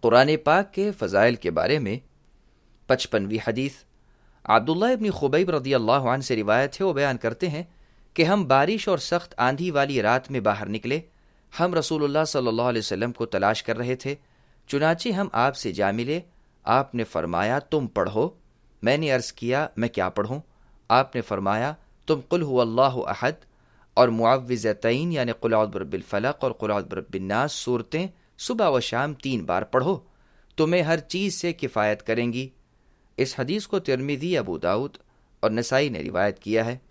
कुरान पाक के फ़ज़ाइल के बारे में 55वीं हदीस अब्दुल्लाह इब्न खुबैब रज़ियल्लाहु अन्हु से रिवायत है। वो बयान करते हैं कि हम बारिश और सख्त आंधी वाली रात में बाहर निकले। हम रसूलुल्लाह सल्लल्लाहु अलैहि वसल्लम को तलाश कर रहे थे। चुनाचे हम आपसे जा मिले। आपने फरमाया तुम पढ़ो। मैंने अर्ज़ किया मैं क्या पढ़ूँ? आपने फरमाया तुम कुल हुवल्लाहु अहद और मुअव्विज़तैन यानी कुल औज़ु बिरब्बिल फलक और कुल औज़ु बिरब्बिन नास सूरतें सुबह व शाम 3 बार पढ़ो, तुम्हें हर चीज़ से किफ़ायत करेंगी। इस हदीस को तिर्मिज़ी, अबू दाऊद और नसाई ने रिवायत किया है।